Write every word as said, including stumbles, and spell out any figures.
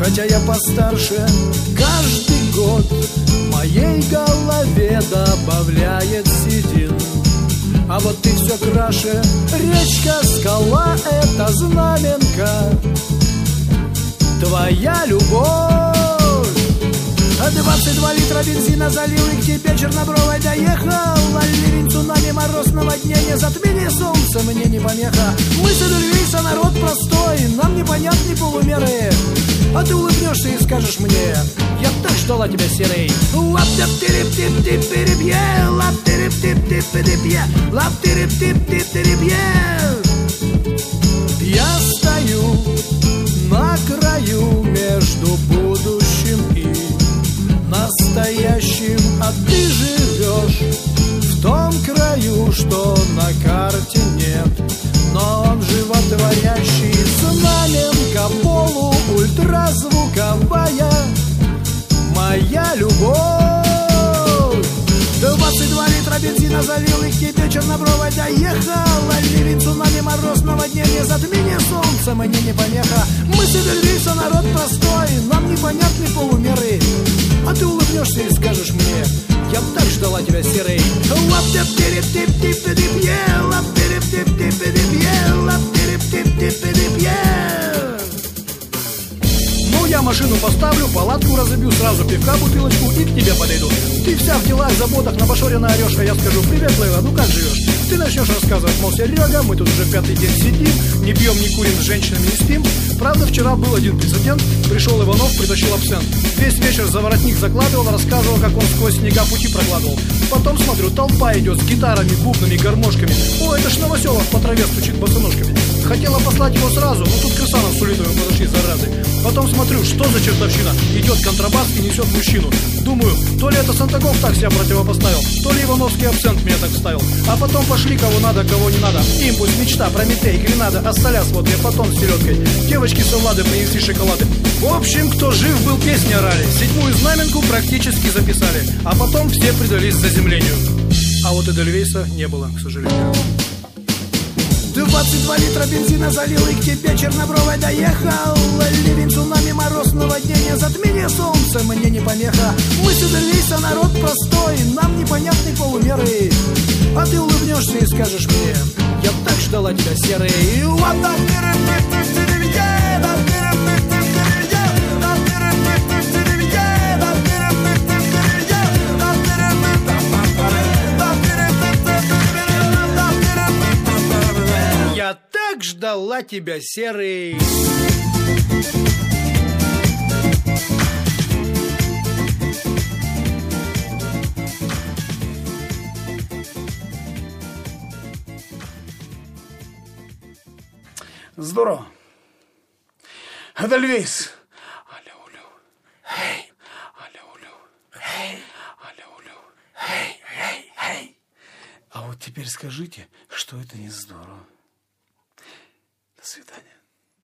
хотя я постарше каждый год, моей голове добавляет седин. А вот ты все краше, речка, скала — это знаменка, твоя любовь. Двадцать два литра бензина залил и к тебе чернобровой доехал. А ливень, цунами, мороз, наводнение, затмение солнца мне не помеха. Мы с Эдельвейса народ простой, нам непонятны полумеры. А ты улыбнешься и скажешь мне: я так ждала тебя, серый. Лап-тип-тип-тип-тип-тип-е, лап-тип-тип-тип-тип-е, лап-тип-тип-тип-тип-е. Я стою на краю между будущим и настоящим, а ты живешь в том краю, что на карте нет. Но он животворящий, знаменка полу-ультразвуковая, моя любовь. Двадцать два литра бензина залил и к тебе чернобровой доехал. А ливень, цунами, мороз, наводнение, затмение солнца мне не помеха. Мы с Эдельвейса народ простой, нам непонятны полумеры. А ты улыбнешься и скажешь мне: я так ждала тебя, серый. Лап-тип-тип-тип-тип-тип-е, лап-тип-тип-тип-тип-е, лап-тип-тип-тип-тип-е. Ну, я машину поставлю, палатку разобью, сразу пивка, бутылочку и к тебе подойду. Ты вся в делах, заботах, на башоре орешь, а я скажу: привет, Лейла, ну как живешь? Ты начнешь рассказывать, мол, Серега, мы тут уже пятый день сидим, не пьем, не курим, с женщинами не спим. Правда, вчера был один прецедент, пришел Иванов, притащил абсент. Весь вечер за воротник закладывал, рассказывал, как он сквозь снега пути прокладывал. Потом смотрю, толпа идет с гитарами, бубнами, гармошками. О, это ж Новоселов по траве стучит босоножками. Хотела послать его сразу, но тут Крысанов с Улитовым подошли, заразы. Потом смотрю, что за чертовщина? Идет контрабас и несет мужчину. Думаю, то ли это Сантаков так себя противопоставил, то ли Ивановский абсент меня так вставил. А потом пошли кого надо, кого не надо. Импульс, мечта, Прометей, Гренада, Ассаляс, вот я потом с селедкой. Девочки с Эллады принесли шоколады. В общем, кто жив был, песни орали. Седьмую знаменку практически записали. А потом все предались заземлению. А вот Эдельвейса не было, к сожалению. Двадцать два литра бензина залил и к тебе чернобровой доехал. Ливень, цунами, мороз, наводнение, затмение солнца мне не помеха. Мы с Эдельвейса народ простой, нам непонятны полумеры. А ты улыбнешься и скажешь мне: я так ждала тебя, серый. Я так ждала тебя, серый. Здорово. Эдельвейс. Аля-улю. Хей. Аля-улю. Хей. Аля-улю. Хей, хей, хей. А вот теперь скажите, что это не здорово. До свидания.